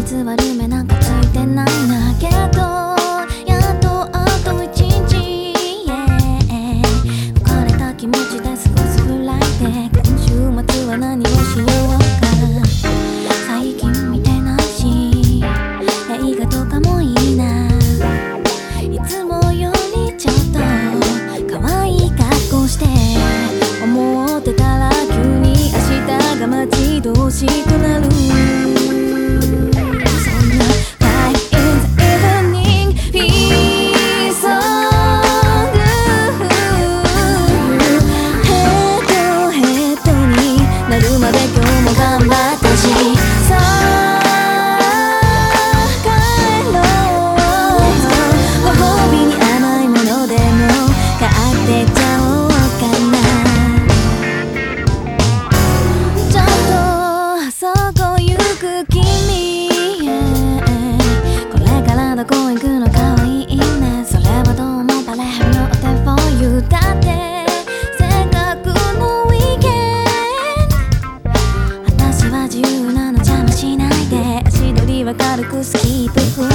実は夢なんかついてないんだけど、やっとあと一日、浮かれた気持ちで過ごすフライデー。今週末は何をしようか、最近見てないし映画とかもいいな。いつもよりちょっと可愛い格好して思ってたら急に明日が待ち遠しくなる。どこ行くのかわいいね。それはどうもバレるの Whatever for you だって、せっかくのウィーケンド、私は自由なの邪魔しないで。足取りは軽くスキープ